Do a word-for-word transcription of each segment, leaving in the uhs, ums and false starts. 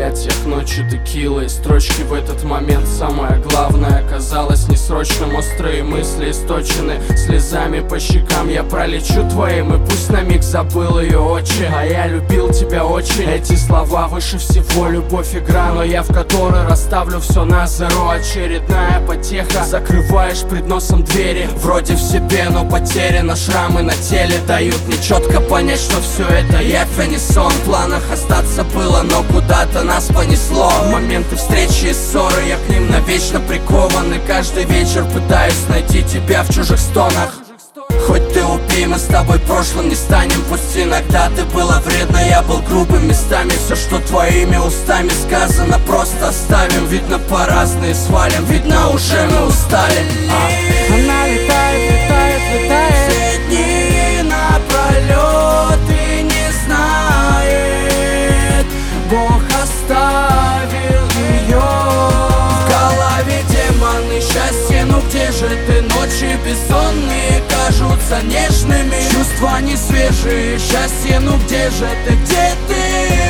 объятиях ночью текилой. Строчки в этот момент самое главное. Казалось несрочным, острые мысли источены слезами по щекам. Я пролечу твоим, и пусть на миг забыл ее отче. А я любил тебя очень. Эти слова выше всего, любовь игра, но я в которой расставлю все на зеро. Очередная потеха, закрываешь пред носом двери. Вроде в себе, но потеряно. Шрамы на теле дают мне четко понять, что все это явь, а не сон. В планах остаться было, но куда-то нас понесло. Моменты встречи и ссоры, я к ним навечно прикован. И каждый вечер пытаюсь найти тебя в чужих стонах. Хоть ты убей, мы с тобой прошлым не станем. Пусть иногда ты была вредна, я был грубым местами. Все, что твоими устами сказано, просто оставим. Видно, по разные свалим, видно, уже мы устали. а. Она летает, летает, летает Все дни напролет и не знает, Бог оставил ее. В голове демоны счастья, ну где же ты? Ночи бессонные кажутся нежными, чувства не свежие. Счастье, ну где же ты, где ты?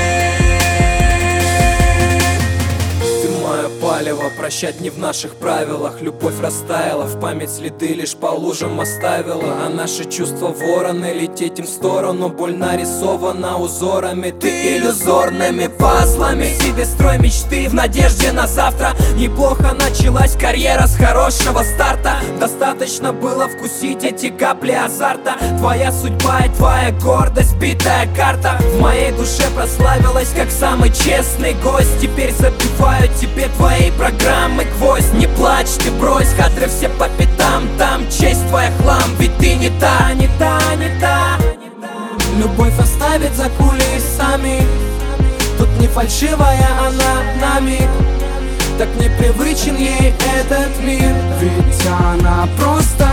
Палево, прощать не в наших правилах. Любовь растаяла, в память следы лишь по лужам оставила. А наши чувства вороны, лететь им в сторону. Боль нарисована узорами, ты иллюзорными пазлами. Себе строй мечты в надежде на завтра. Неплохо началась карьера с хорошего старта. Достаточно было вкусить эти капли азарта. Твоя судьба и твоя гордость, битая карта. В моей душе прославилась как самый честный гость. Теперь забиваю тебе твои программы гвоздь. Не плачь, ты брось, кадры все по пятам. Там честь твоя хлам, ведь ты не та, не та, не та. Любовь оставит за кулисами. Тут не фальшивая она нами. Так непривычен ей этот мир. Ведь она просто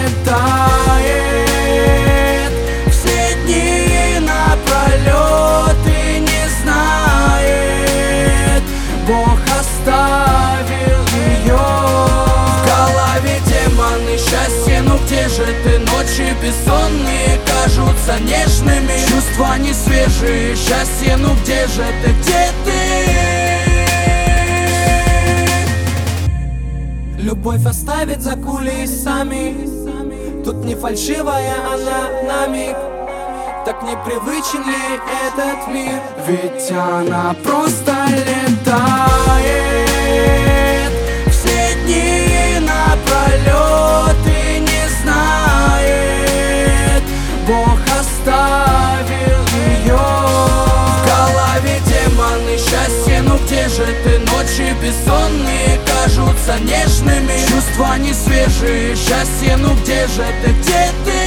летает все дни напролет и не знает, Бог оставил ее. В голове демоны счастья, ну где же ты? Ночи бессонные кажутся нежными, чувства не свежие. Счастье, ну где же ты, где ты? Любовь оставит за кулисами. Тут не фальшивая она на миг. Так непривычен ей этот мир. Ведь она просто летает все дни напролет и не знает, Бог оставил ее. В голове демоны счастья, ну где же ты? Ночи бессонные кажутся нежными, чувства не свежие. Счастье, ну где же ты, где ты?